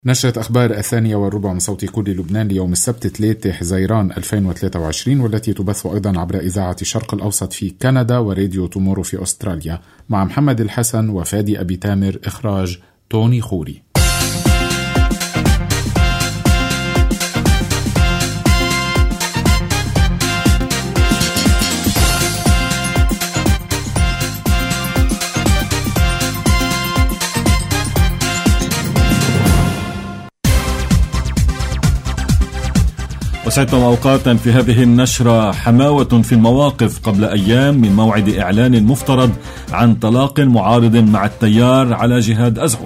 نشرة أخبار 2:15 من صوت كل لبنان ليوم السبت 3 حزيران 2023، والتي تبث أيضا عبر إذاعة الشرق الأوسط في كندا وراديو تومورو في أستراليا، مع محمد الحسن وفادي أبي تامر. إخراج توني خوري. وسعدتم أوقاتا في هذه النشرة. حماوة في المواقف قبل أيام من موعد إعلان مفترض عن طلاق معارض مع التيار على جهاد أزعور.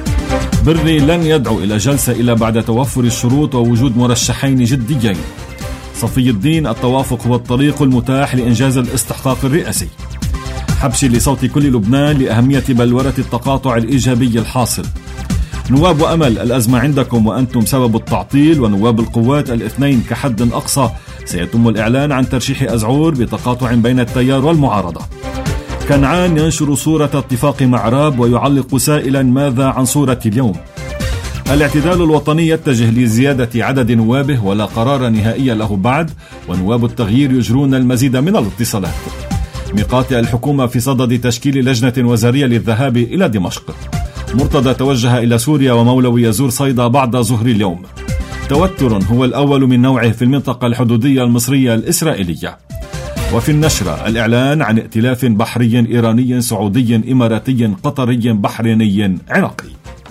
بري لن يدعو إلى جلسة إلا بعد توفر الشروط ووجود مرشحين جديين. صفي الدين: التوافق هو الطريق المتاح لإنجاز الاستحقاق الرئاسي. حبشي لصوت كل لبنان لأهمية بلورة التقاطع الإيجابي الحاصل. نواب وأمل: الأزمة عندكم وأنتم سبب التعطيل. ونواب القوات الاثنين كحد أقصى سيتم الإعلان عن ترشيح أزعور بتقاطع بين التيار والمعارضة. كنعان ينشر صورة اتفاق مع راب ويعلق سائلا: ماذا عن صورة اليوم؟ الاعتدال الوطني يتجه لزيادة عدد نوابه ولا قرار نهائي له بعد. ونواب التغيير يجرون المزيد من الاتصالات. مقاطع الحكومة في صدد تشكيل لجنة وزارية للذهاب إلى دمشق. مرتضى توجه إلى سوريا ومولوي يزور صيدا بعد ظهر اليوم. توتر هو الأول من نوعه في المنطقة الحدودية المصرية الإسرائيلية. وفي النشرة الإعلان عن ائتلاف بحري إيراني سعودي إماراتي قطري بحريني عراقي.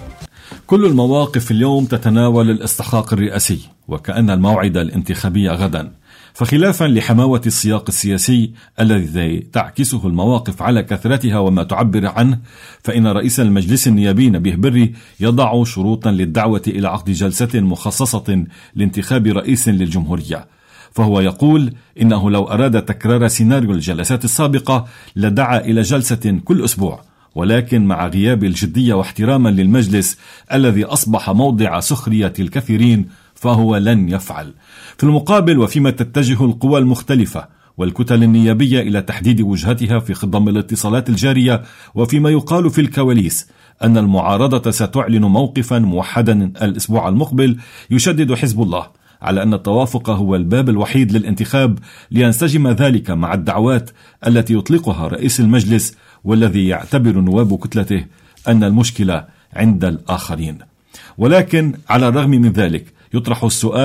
كل المواقف اليوم تتناول الاستحقاق الرئاسي وكأن الموعد الانتخابي غدا. فخلافا لحماوة السياق السياسي الذي تعكسه المواقف على كثرتها وما تعبر عنه، فإن رئيس المجلس النيابي نبيه بري يضع شروطا للدعوة إلى عقد جلسة مخصصة لانتخاب رئيس للجمهورية. فهو يقول إنه لو أراد تكرار سيناريو الجلسات السابقة لدعا إلى جلسة كل أسبوع، ولكن مع غياب الجدية واحتراما للمجلس الذي أصبح موضع سخرية الكثيرين فهو لن يفعل. في المقابل، وفيما تتجه القوى المختلفة والكتل النيابية إلى تحديد وجهتها في خضم الاتصالات الجارية، وفيما يقال في الكواليس أن المعارضة ستعلن موقفا موحدا الأسبوع المقبل، يشدد حزب الله على أن التوافق هو الباب الوحيد للانتخاب، لينسجم ذلك مع الدعوات التي يطلقها رئيس المجلس والذي يعتبر نواب كتلته أن المشكلة عند الآخرين. ولكن على الرغم من ذلك يطرح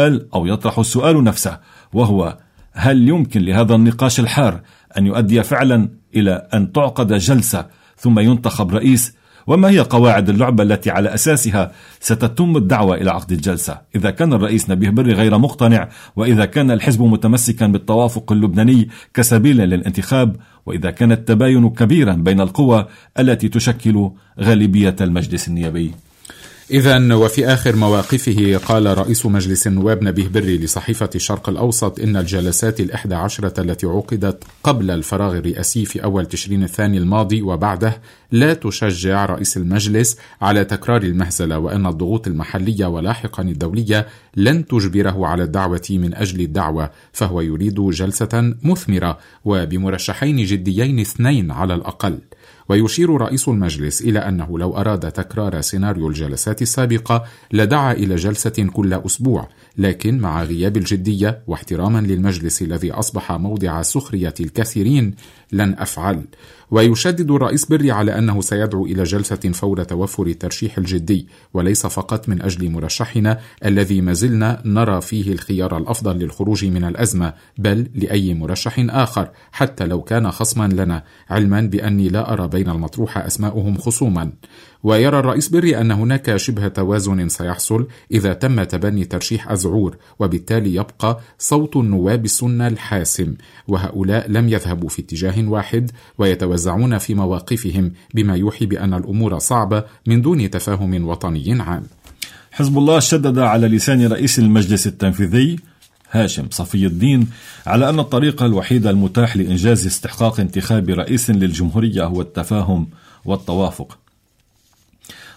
السؤال نفسه، وهو: هل يمكن لهذا النقاش الحار أن يؤدي فعلا إلى أن تعقد جلسة ثم ينتخب رئيس؟ وما هي قواعد اللعبة التي على أساسها ستتم الدعوة إلى عقد الجلسة إذا كان الرئيس نبيه بري غير مقتنع، وإذا كان الحزب متمسكا بالتوافق اللبناني كسبيل للانتخاب، وإذا كان التباين كبيرا بين القوى التي تشكل غالبية المجلس النيابي؟ إذن وفي آخر مواقفه قال رئيس مجلس النواب نبيه بري لصحيفة الشرق الأوسط إن الجلسات 11 التي عقدت قبل الفراغ الرئاسي في أول تشرين الثاني الماضي وبعده لا تشجع رئيس المجلس على تكرار المهزلة، وأن الضغوط المحلية ولاحقا الدولية لن تجبره على الدعوة من أجل الدعوة، فهو يريد جلسة مثمرة وبمرشحين جديين 2 على الأقل. ويشير رئيس المجلس إلى أنه لو أراد تكرار سيناريو الجلسات السابقة لدعا إلى جلسة كل أسبوع، لكن مع غياب الجدية واحتراما للمجلس الذي أصبح موضع سخرية الكثيرين لن أفعل. ويشدد الرئيس بري على أنه سيدعو إلى جلسة فور توفر الترشيح الجدي، وليس فقط من أجل مرشحنا الذي ما زلنا نرى فيه الخيار الأفضل للخروج من الأزمة، بل لأي مرشح آخر حتى لو كان خصما لنا، علما بأني لا أرى بين المطروحة أسماؤهم خصوما. ويرى الرئيس بري أن هناك شبه توازن سيحصل إذا تم تبني ترشيح أزعور، وبالتالي يبقى صوت النواب السنة الحاسم، وهؤلاء لم يذهبوا في اتجاه واحد ويتوزعون في مواقفهم، بما يوحي بأن الأمور صعبة من دون تفاهم وطني عام. حزب الله شدد على لسان رئيس المجلس التنفيذي هاشم صفي الدين على أن الطريق الوحيد المتاح لإنجاز استحقاق انتخاب رئيس للجمهورية هو التفاهم والتوافق.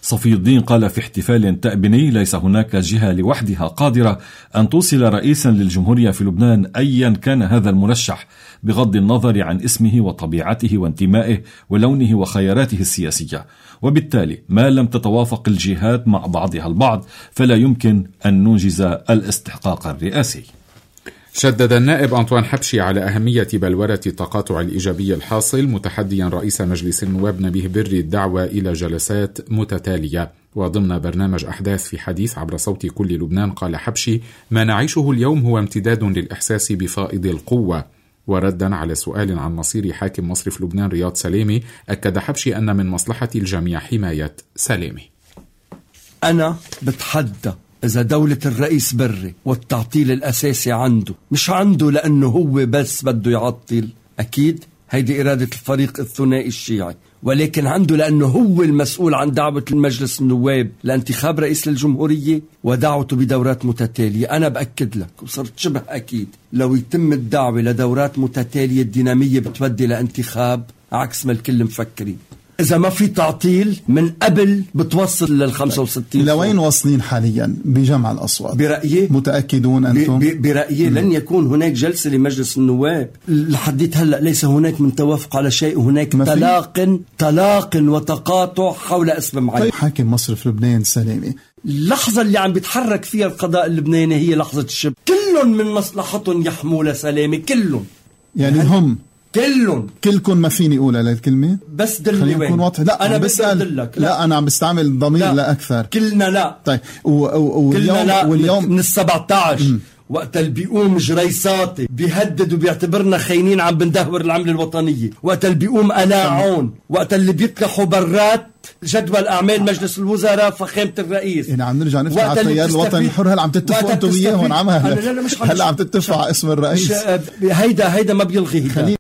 صفي الدين قال في احتفال تأبني: ليس هناك جهة لوحدها قادرة أن توصل رئيسا للجمهورية في لبنان أيا كان هذا المرشح، بغض النظر عن اسمه وطبيعته وانتمائه ولونه وخياراته السياسية، وبالتالي ما لم تتوافق الجهات مع بعضها البعض فلا يمكن أن ننجز الاستحقاق الرئاسي. شدد النائب أنطوان حبشي على أهمية بلورة التقاطع الإيجابي الحاصل، متحديا رئيس مجلس النواب نبيه بري الدعوة إلى جلسات متتالية. وضمن برنامج أحداث في حديث عبر صوت كل لبنان قال حبشي: ما نعيشه اليوم هو امتداد للإحساس بفائض القوة. وردا على سؤال عن مصير حاكم مصرف لبنان رياض سلامي، أكد حبشي أن من مصلحة الجميع حماية سلامي. أنا بتحدى إذا دولة الرئيس بري والتعطيل الأساسي مش عنده لأنه هو بس بده يعطل، أكيد هيدي إرادة الفريق الثنائي الشيعي، ولكن عنده لأنه هو المسؤول عن دعوة المجلس النواب لانتخاب رئيس للجمهورية ودعوته بدورات متتالية. أنا بأكد لك وصرت شبه أكيد لو يتم الدعوة لدورات متتالية الدينامية بتودي لانتخاب، عكس ما الكل مفكرين. إذا ما في تعطيل من قبل بتوصل لل65. لوين واصلين حاليا بجمع الأصوات؟ برأيي متأكدون أنتم؟ برأيي لن يكون هناك جلسة لمجلس النواب لحديت هلأ. ليس هناك من توافق على شيء، هناك طلاق وتقاطع حول اسم معين. طيب حاكم مصرف لبنان سلامي، اللحظة اللي عم بيتحرك فيها القضاء اللبناني هي لحظة الشب. كلهم من مصلحتهم يحموا لسلامي، كلهم يعني هم كلكم ما فيني اقول على الكلمة بس دلني وين واضح. لا أنا بسأل لا أنا عم بستعمل ضمير لا أكثر. كلنا لا. طيب واليوم من 17 وقت اللي بيقوم جريساتي بيهدد وبيعتبرنا خاينين عم بندهور العملة الوطنية، وقت اللي بيقوم ألاعون، وقت اللي بيطلعوا برات جدول أعمال مجلس الوزراء فخامة الرئيس. يعني عم نرجع نفتح على التيار الوطني الحر. هل عم تتفقوا انتوا وياهم هلا عم تتفقوا على اسم الرئيس؟ هيدا ما بيلغي.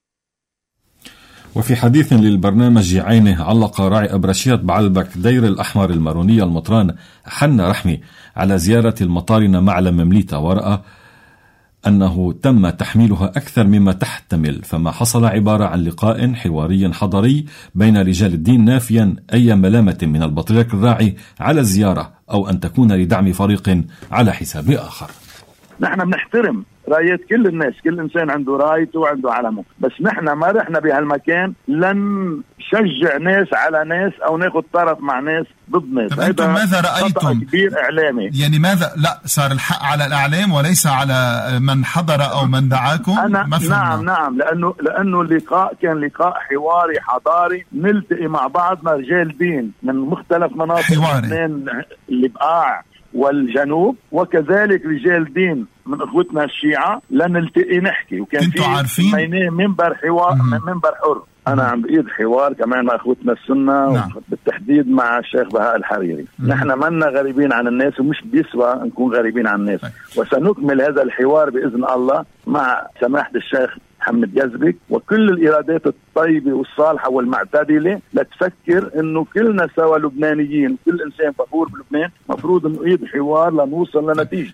وفي حديث للبرنامج عينه، علق راعي أبرشيات بعلبك دير الأحمر المارونية المطران حنا رحمي على زيارة المطارنة معلم ممليتا، ورأى أنه تم تحميلها أكثر مما تحتمل، فما حصل عبارة عن لقاء حواري حضري بين رجال الدين، نافيا أي ملامة من البطريرك الراعي على الزيارة أو أن تكون لدعم فريق على حساب آخر. نحن بنحترم رايات كل الناس، كل إنسان عنده رايته وعنده علمه، بس نحن ما رحنا بهالمكان لن نشجع ناس على ناس أو ناخد طرف مع ناس ضد ناس. طب أنتم ماذا رأيتم؟ كبير إعلامي، يعني ماذا؟ لا صار الحق على الإعلام وليس على من حضر أو من دعاكم. نعم لأنه اللقاء كان لقاء حواري حضاري، نلتقي مع بعضنا رجال دين من مختلف مناطق لبنان، البقاع والجنوب، وكذلك رجال دين من اخوتنا الشيعة، لنلتقي نحكي. وكان في منبر حوار، منبر حر. انا عم بقيد حوار كمان مع اخوتنا السنة. نعم. بالتحديد مع الشيخ بهاء الحريري. نحن منا غريبين عن الناس ومش بيسوى نكون غريبين عن الناس. وسنكمل هذا الحوار بإذن الله مع سماحة الشيخ محمد جزبك وكل الإرادات الطيبة والصالحة والمعتدلة، لتفكر إنه كلنا سوا لبنانيين، كل إنسان فخور بلبنان مفروض نعيد حوار لنوصل لنتيجة.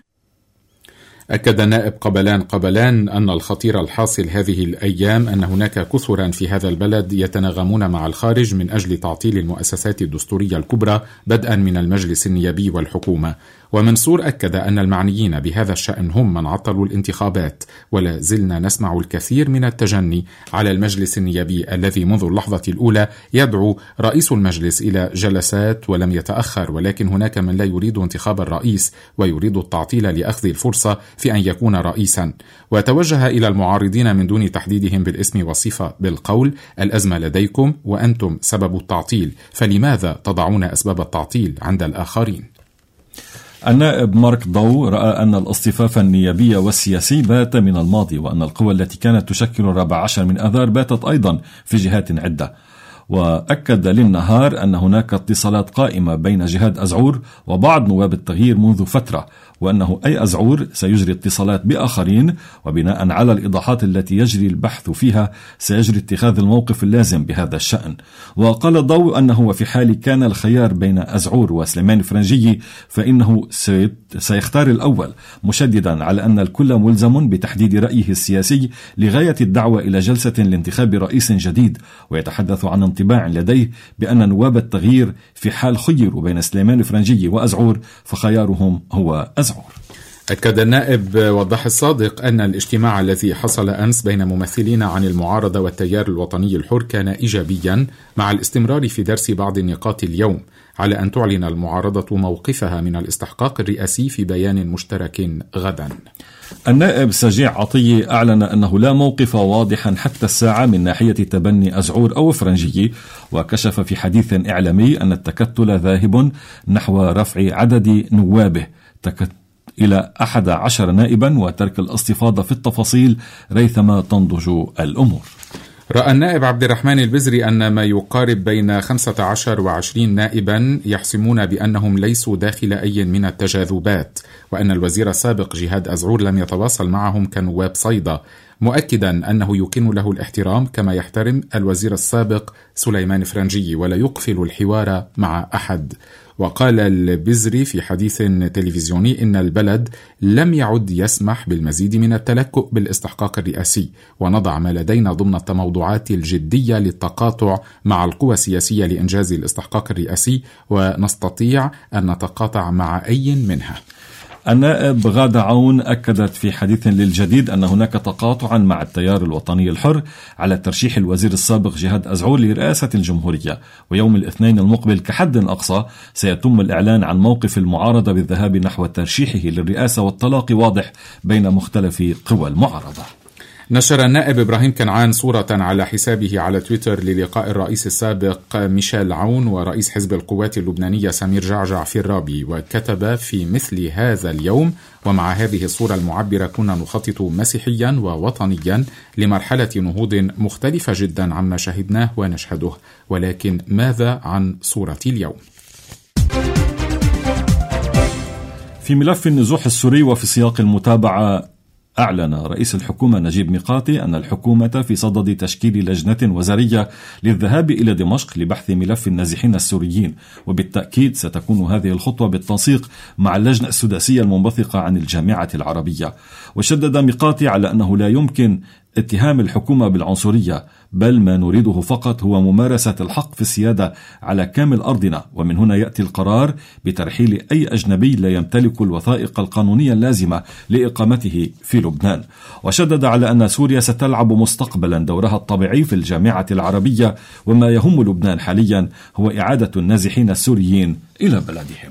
أكد النائب قبلان أن الخطير الحاصل هذه الأيام أن هناك كثرا في هذا البلد يتناغمون مع الخارج من أجل تعطيل المؤسسات الدستورية الكبرى، بدءا من المجلس النيابي والحكومة. ومنصور أكد أن المعنيين بهذا الشأن هم من عطلوا الانتخابات، ولا زلنا نسمع الكثير من التجني على المجلس النيابي الذي منذ اللحظة الأولى يدعو رئيس المجلس إلى جلسات ولم يتأخر، ولكن هناك من لا يريد انتخاب الرئيس ويريد التعطيل لأخذ الفرصة في أن يكون رئيسا. وتوجه إلى المعارضين من دون تحديدهم بالاسم والصفة بالقول: الأزمة لديكم وأنتم سبب التعطيل، فلماذا تضعون أسباب التعطيل عند الآخرين؟ النائب مارك ضو رأى أن الاصطفاف النيابي والسياسي بات من الماضي، وأن القوى التي كانت تشكل 14 من آذار باتت أيضا في جهات عدة. وأكد للنهار أن هناك اتصالات قائمة بين جهاد أزعور وبعض نواب التغيير منذ فترة، وأنه أي أزعور سيجري اتصالات بآخرين، وبناء على الإيضاحات التي يجري البحث فيها سيجري اتخاذ الموقف اللازم بهذا الشأن. وقال الضوء أنه في حال كان الخيار بين أزعور وسليمان فرنجي فإنه سيختار الأول، مشددا على أن الكل ملزم بتحديد رأيه السياسي لغاية الدعوة إلى جلسة لانتخاب رئيس جديد، ويتحدث عن انطباع لديه بأن نواب التغيير في حال خيروا بين سليمان فرنجي وأزعور فخيارهم هو أزعور. أكد النائب وضح الصادق أن الاجتماع الذي حصل أمس بين ممثلين عن المعارضة والتيار الوطني الحر كان إيجابيا، مع الاستمرار في درس بعض النقاط اليوم، على أن تعلن المعارضة موقفها من الاستحقاق الرئاسي في بيان مشترك غدا. النائب سجيع عطية أعلن أنه لا موقف واضحا حتى الساعة من ناحية تبني أزعور أو فرنجي، وكشف في حديث إعلامي أن التكتل ذاهب نحو رفع عدد نوابه إلى 11 نائبا وترك الاستفاضة في التفاصيل ريثما تنضج الأمور. رأى النائب عبد الرحمن البزري أن ما يقارب بين 15 و20 نائبا يحسمون بأنهم ليسوا داخل أي من التجاذبات، وأن الوزير السابق جهاد أزعور لم يتواصل معهم كنواب صيدا، مؤكدا أنه يكن له الاحترام كما يحترم الوزير السابق سليمان فرنجي ولا يقفل الحوار مع أحد. وقال البزري في حديث تلفزيوني إن البلد لم يعد يسمح بالمزيد من التلكؤ بالاستحقاق الرئاسي، ونضع ما لدينا ضمن التموضعات الجدية للتقاطع مع القوى السياسية لإنجاز الاستحقاق الرئاسي، ونستطيع أن نتقاطع مع أي منها. النائب غادة عون أكدت في حديث للجديد أن هناك تقاطعا مع التيار الوطني الحر على ترشيح الوزير السابق جهاد أزعور لرئاسة الجمهورية، ويوم الاثنين المقبل كحد أقصى سيتم الإعلان عن موقف المعارضة بالذهاب نحو ترشيحه للرئاسة، والتلاقي واضح بين مختلف قوى المعارضة. نشر النائب إبراهيم كنعان صورة على حسابه على تويتر للقاء الرئيس السابق ميشيل عون ورئيس حزب القوات اللبنانية سمير جعجع في الرابي، وكتب في مثل هذا اليوم: ومع هذه الصورة المعبرة كنا نخطط مسيحيا ووطنيا لمرحلة نهوض مختلفة جدا عما شهدناه ونشهده، ولكن ماذا عن صورة اليوم؟ في ملف النزوح السوري وفي سياق المتابعة، أعلن رئيس الحكومة نجيب ميقاتي أن الحكومة في صدد تشكيل لجنة وزارية للذهاب إلى دمشق لبحث ملف النازحين السوريين، وبالتأكيد ستكون هذه الخطوة بالتنسيق مع اللجنة السداسية المنبثقة عن الجامعة العربية. وشدد ميقاتي على أنه لا يمكن اتهام الحكومة بالعنصرية، بل ما نريده فقط هو ممارسة الحق في السيادة على كامل أرضنا، ومن هنا يأتي القرار بترحيل أي أجنبي لا يمتلك الوثائق القانونية اللازمة لإقامته في لبنان. وشدد على أن سوريا ستلعب مستقبلا دورها الطبيعي في الجامعة العربية، وما يهم لبنان حاليا هو إعادة النازحين السوريين إلى بلدهم.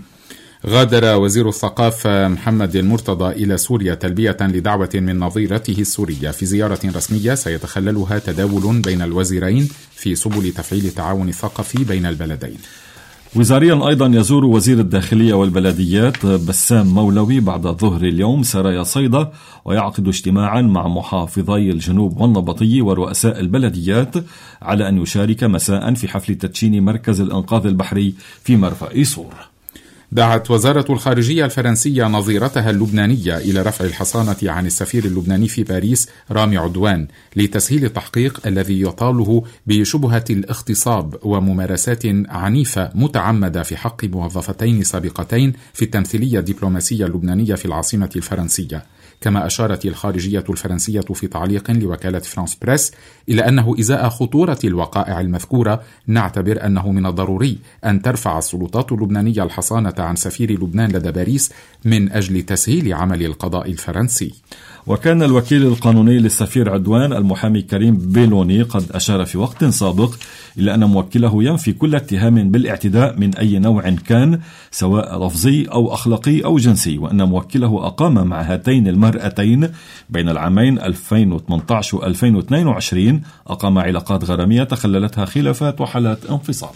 غادر وزير الثقافة محمد المرتضى إلى سوريا تلبية لدعوة من نظيرته السورية في زيارة رسمية سيتخللها تداول بين الوزيرين في سبل تفعيل التعاون الثقافي بين البلدين. وزاريا أيضا يزور وزير الداخلية والبلديات بسام مولوي بعد ظهر اليوم سرايا صيدا، ويعقد اجتماعا مع محافظي الجنوب والنبطي ورؤساء البلديات على أن يشارك مساء في حفل تدشين مركز الإنقاذ البحري في مرفأ إيصور. دعت وزارة الخارجية الفرنسية نظيرتها اللبنانية إلى رفع الحصانة عن السفير اللبناني في باريس رامي عدوان لتسهيل التحقيق الذي يطاله بشبهة الاغتصاب وممارسات عنيفة متعمدة في حق موظفتين سابقتين في التمثيلية الدبلوماسية اللبنانية في العاصمة الفرنسية. كما أشارت الخارجية الفرنسية في تعليق لوكالة فرانس بريس إلى أنه إزاء خطورة الوقائع المذكورة نعتبر أنه من الضروري أن ترفع السلطات اللبنانية الحصانة عن سفير لبنان لدى باريس من أجل تسهيل عمل القضاء الفرنسي. وكان الوكيل القانوني للسفير عدوان المحامي كريم بيلوني قد أشار في وقت سابق إلى أن موكله ينفي كل اتهام بالاعتداء من أي نوع كان، سواء لفظي أو أخلاقي أو جنسي، وأن موكله أقام مع هاتين المرأتين بين العامين 2018 و2022 أقام علاقات غرامية تخللتها خلافات وحالات انفصال.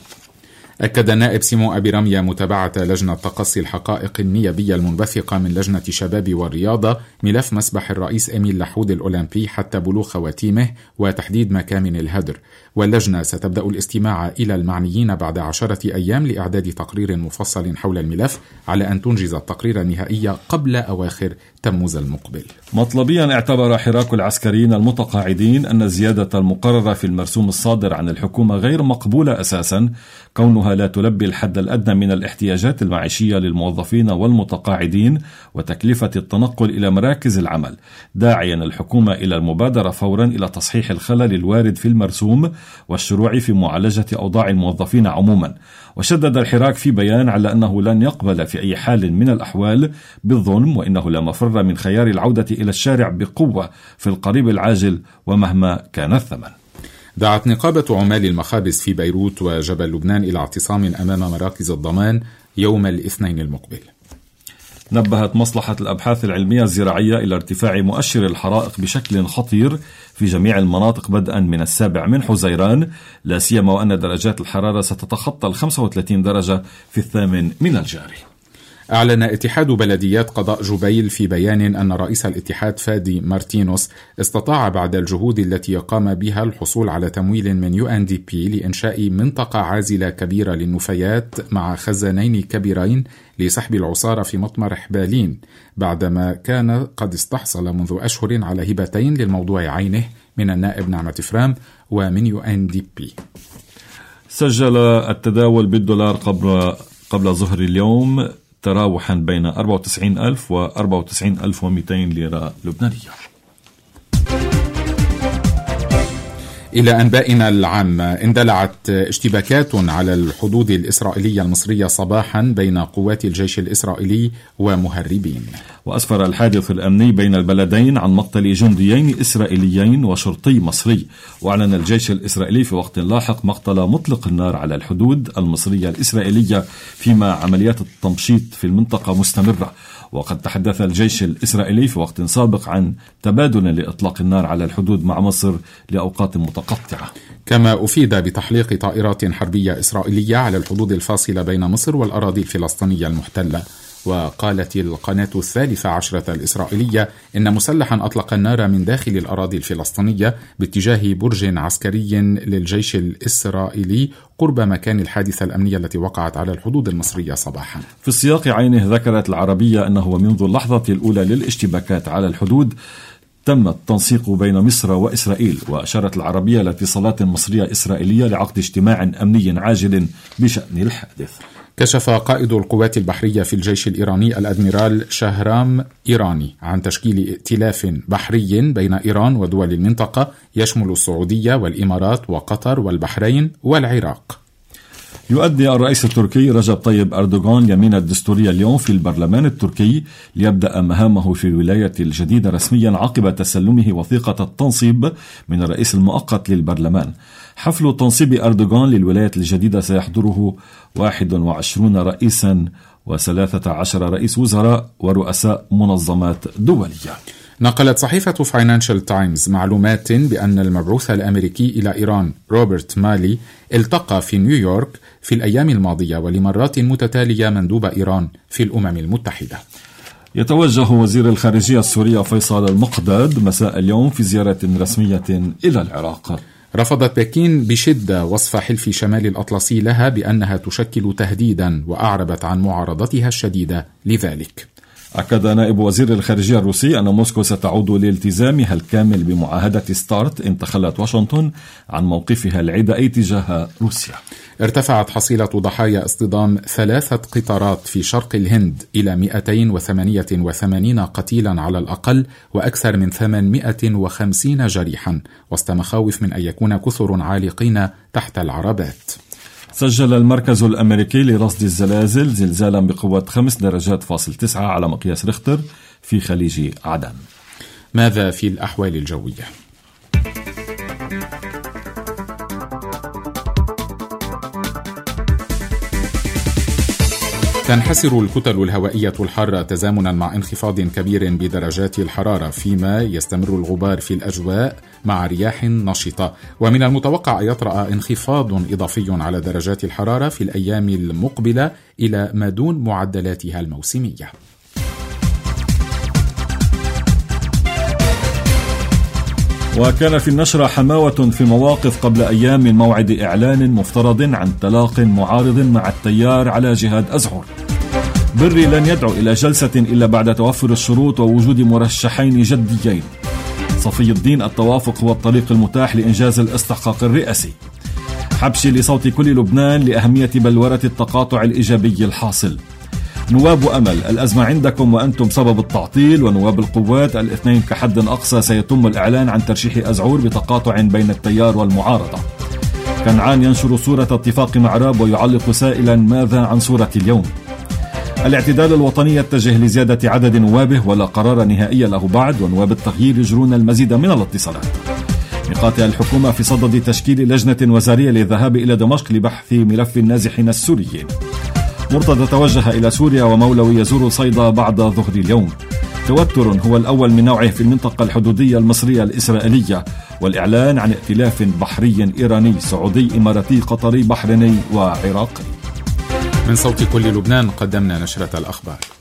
أكد النائب سيمون أبي رمية متابعة لجنة تقصي الحقائق النيابية المنبثقة من لجنة شباب والرياضة ملف مسبح الرئيس إميل لحود الأولمبي حتى بلوغ خواتيمه وتحديد مكامن الهدر، واللجنة ستبدأ الاستماع إلى المعنيين بعد 10 أيام لإعداد تقرير مفصل حول الملف، على أن تنجز التقرير النهائي قبل أواخر تموز المقبل. مطلبيا اعتبر حراك العسكريين المتقاعدين أن الزيادة المقررة في المرسوم الصادر عن الحكومة غير مقبولة أساسا، كونها لا تلبي الحد الأدنى من الاحتياجات المعيشية للموظفين والمتقاعدين وتكلفة التنقل إلى مراكز العمل، داعيا الحكومة إلى المبادرة فورا إلى تصحيح الخلل الوارد في المرسوم والشروع في معالجة أوضاع الموظفين عموما. وشدد الحراك في بيان على أنه لن يقبل في أي حال من الأحوال بالظلم، وإنه لا مفر من خيار العودة إلى الشارع بقوة في القريب العاجل ومهما كان الثمن. دعت نقابة عمال المخابز في بيروت وجبل لبنان إلى اعتصام أمام مراكز الضمان يوم الاثنين المقبل. نبهت مصلحة الأبحاث العلمية الزراعية إلى ارتفاع مؤشر الحرائق بشكل خطير في جميع المناطق بدءا من 7 من حزيران، لا سيما وأن درجات الحرارة ستتخطى 35 درجة في 8 من الجاري. أعلن اتحاد بلديات قضاء جبيل في بيان أن رئيس الاتحاد فادي مارتينوس استطاع بعد الجهود التي قام بها الحصول على تمويل من UNDP لإنشاء منطقة عازلة كبيرة للنفايات مع خزانين كبيرين لسحب العصارة في مطمر حبالين، بعدما كان قد استحصل منذ أشهر على هبتين للموضوع عينه من النائب نعمة فرام ومن UNDP. سجل التداول بالدولار قبل ظهر اليوم تراوحا بين 94,000 و 94,200 ليرة لبنانية. إلى أنبائنا العامة، اندلعت اشتباكات على الحدود الإسرائيلية المصرية صباحا بين قوات الجيش الإسرائيلي ومهربين. وأسفر الحادث الأمني بين البلدين عن مقتل جنديين إسرائيليين وشرطي مصري. وأعلن الجيش الإسرائيلي في وقت لاحق مقتل مطلق النار على الحدود المصرية الإسرائيلية، فيما عمليات التمشيط في المنطقة مستمرة. وقد تحدث الجيش الإسرائيلي في وقت سابق عن تبادل لإطلاق النار على الحدود مع مصر لأوقات متقطعة. كما أفيد بتحليق طائرات حربية إسرائيلية على الحدود الفاصلة بين مصر والأراضي الفلسطينية المحتلة. وقالت القناة 13 الإسرائيلية إن مسلحا أطلق النار من داخل الأراضي الفلسطينية باتجاه برج عسكري للجيش الإسرائيلي قرب مكان الحادثة الأمنية التي وقعت على الحدود المصرية صباحا. في السياق عينه ذكرت العربية أنه منذ اللحظة الأولى للاشتباكات على الحدود تم التنسيق بين مصر وإسرائيل. وأشارت العربية لاتصالات مصرية إسرائيلية لعقد اجتماع أمني عاجل بشأن الحادث. كشف قائد القوات البحرية في الجيش الإيراني الأدميرال شهرام إيراني عن تشكيل ائتلاف بحري بين إيران ودول المنطقة يشمل السعودية والإمارات وقطر والبحرين والعراق. يؤدي الرئيس التركي رجب طيب أردوغان اليمين الدستورية اليوم في البرلمان التركي ليبدأ مهامه في الولاية الجديدة رسميا عقب تسلمه وثيقة التنصيب من الرئيس المؤقت للبرلمان. حفل تنصيب أردوغان للولاية الجديدة سيحضره 21 رئيسا و13 رئيس وزراء ورؤساء منظمات دولية. نقلت صحيفة فاينانشال تايمز معلومات بأن المبعوث الأمريكي إلى إيران روبرت مالي التقى في نيويورك في الأيام الماضية ولمرات متتالية مندوب إيران في الأمم المتحدة. يتوجه وزير الخارجية السوري فيصل المقداد مساء اليوم في زيارة رسمية إلى العراق. رفضت بكين بشدة وصف حلف شمال الأطلسي لها بأنها تشكل تهديدا، وأعربت عن معارضتها الشديدة لذلك. أكد نائب وزير الخارجية الروسي أن موسكو ستعود لالتزامها الكامل بمعاهدة ستارت إن تخلت واشنطن عن موقفها العدائي تجاه روسيا. ارتفعت حصيلة ضحايا اصطدام 3 قطارات في شرق الهند إلى 288 قتيلا على الأقل، وأكثر من 850 جريحا، وسط مخاوف من أن يكون كثر عالقين تحت العربات. سجل المركز الأمريكي لرصد الزلازل زلزالا بقوة 5 درجات فاصل 9 على مقياس ريختر في خليج عدن. ماذا في الأحوال الجوية؟ تنحسر الكتل الهوائية الحارة تزامنا مع انخفاض كبير بدرجات الحرارة، فيما يستمر الغبار في الأجواء مع رياح نشطة، ومن المتوقع أن يطرأ انخفاض إضافي على درجات الحرارة في الأيام المقبلة إلى ما دون معدلاتها الموسمية. وكان في النشرة حماوة في المواقف قبل أيام من موعد إعلان مفترض عن تلاق معارض مع التيار على جهاد أزهر. بري لن يدعو إلى جلسة إلا بعد توفر الشروط ووجود مرشحين جديين. صفي الدين التوافق هو الطريق المتاح لإنجاز الاستحقاق الرئاسي. حبشي لصوت كل لبنان لأهمية بلورة التقاطع الإيجابي الحاصل. نواب أمل الأزمة عندكم وأنتم سبب التعطيل. ونواب القوات الاثنين كحد أقصى سيتم الإعلان عن ترشيح أزعور بتقاطع بين التيار والمعارضة. كنعان ينشر صورة اتفاق معراب ويعلق سائلا ماذا عن صورة اليوم. الاعتدال الوطني يتجه لزيادة عدد نوابه ولا قرار نهائي له بعد. ونواب التغيير يجرون المزيد من الاتصالات. نقاط الحكومة في صدد تشكيل لجنة وزارية للذهاب إلى دمشق لبحث ملف النازحين السوريين. مرتضى توجه إلى سوريا ومولوي يزور صيدا بعد ظهر اليوم. توتر هو الأول من نوعه في المنطقة الحدودية المصرية الإسرائيلية. والإعلان عن ائتلاف بحري إيراني سعودي إماراتي قطري بحريني وعراقي. من صوت كل لبنان قدمنا نشرة الأخبار.